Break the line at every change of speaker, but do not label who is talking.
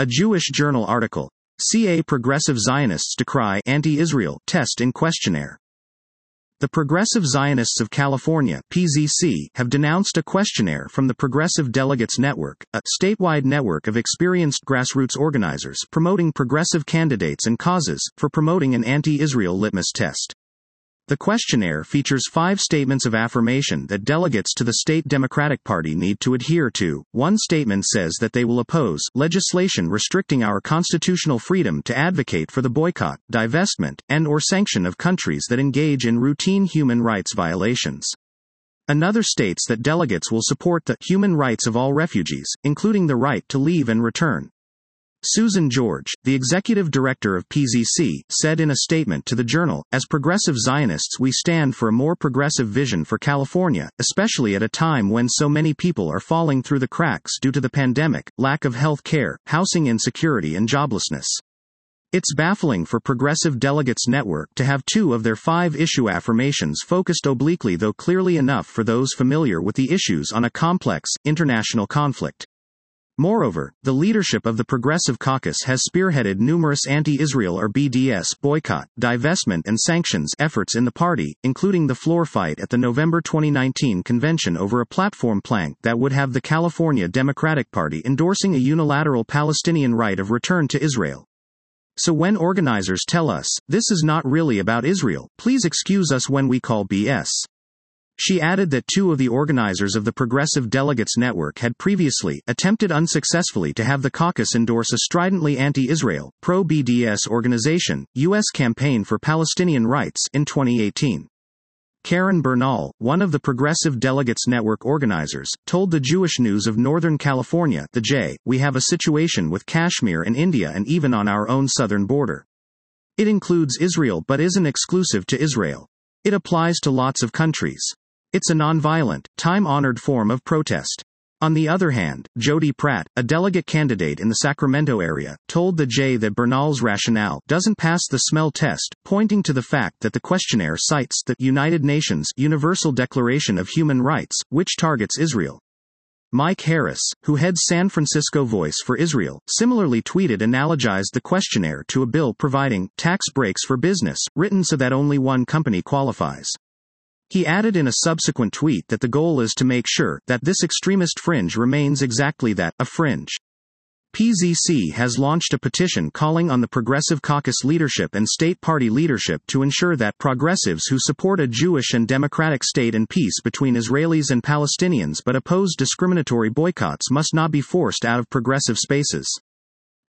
A Jewish Journal article. CA Progressive Zionists decry anti-Israel test in questionnaire. The Progressive Zionists of California (PZC) have denounced a questionnaire from the Progressive Delegates Network, a statewide network of experienced grassroots organizers promoting progressive candidates and causes, for promoting an anti-Israel litmus test. The questionnaire features 5 statements of affirmation that delegates to the state Democratic Party need to adhere to. One statement says that they will oppose legislation restricting our constitutional freedom to advocate for the boycott, divestment, and/or sanction of countries that engage in routine human rights violations. Another states that delegates will support the human rights of all refugees, including the right to leave and return. Susan George, the executive director of PZC, said in a statement to the Journal, "As progressive Zionists we stand for a more progressive vision for California, especially at a time when so many people are falling through the cracks due to the pandemic, lack of health care, housing insecurity and joblessness. It's baffling for Progressive Delegates Network to have 2 of their 5 issue affirmations focused obliquely though clearly enough for those familiar with the issues on a complex, international conflict. Moreover, the leadership of the Progressive Caucus has spearheaded numerous anti-Israel or BDS boycott, divestment and sanctions efforts in the party, including the floor fight at the November 2019 convention over a platform plank that would have the California Democratic Party endorsing a unilateral Palestinian right of return to Israel. So when organizers tell us, this is not really about Israel, please excuse us when we call BS. She added that 2 of the organizers of the Progressive Delegates Network had previously attempted unsuccessfully to have the caucus endorse a stridently anti-Israel, pro-BDS organization, U.S. Campaign for Palestinian Rights, in 2018. Karen Bernal, one of the Progressive Delegates Network organizers, told the Jewish News of Northern California, the J, "We have a situation with Kashmir and India and even on our own southern border. It includes Israel but isn't exclusive to Israel. It applies to lots of countries. It's a nonviolent, time-honored form of protest." On the other hand, Jody Pratt, a delegate candidate in the Sacramento area, told the J that Bernal's rationale doesn't pass the smell test, pointing to the fact that the questionnaire cites the United Nations Universal Declaration of Human Rights, which targets Israel. Mike Harris, who heads San Francisco Voice for Israel, similarly tweeted analogized the questionnaire to a bill providing tax breaks for business, written so that only one company qualifies. He added in a subsequent tweet that the goal is to make sure that this extremist fringe remains exactly that, a fringe. PZC has launched a petition calling on the Progressive Caucus leadership and state party leadership to ensure that progressives who support a Jewish and democratic state and peace between Israelis and Palestinians but oppose discriminatory boycotts must not be forced out of progressive spaces.